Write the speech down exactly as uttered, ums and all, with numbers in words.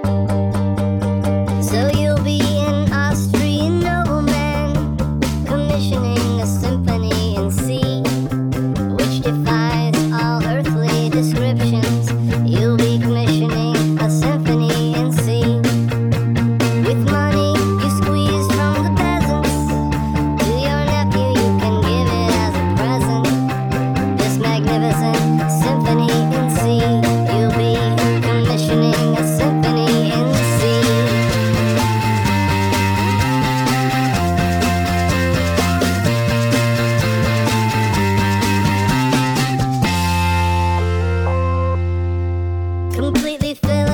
So you'll be an Austrian nobleman, commissioning a symphony in C, which defies all earthly descriptions. You'll be commissioning a symphony in C. With money you squeeze from the peasants, to your nephew you can give it as a present. This magnificent symphony in C. You'll be commissioning a symphony in C. Completely filled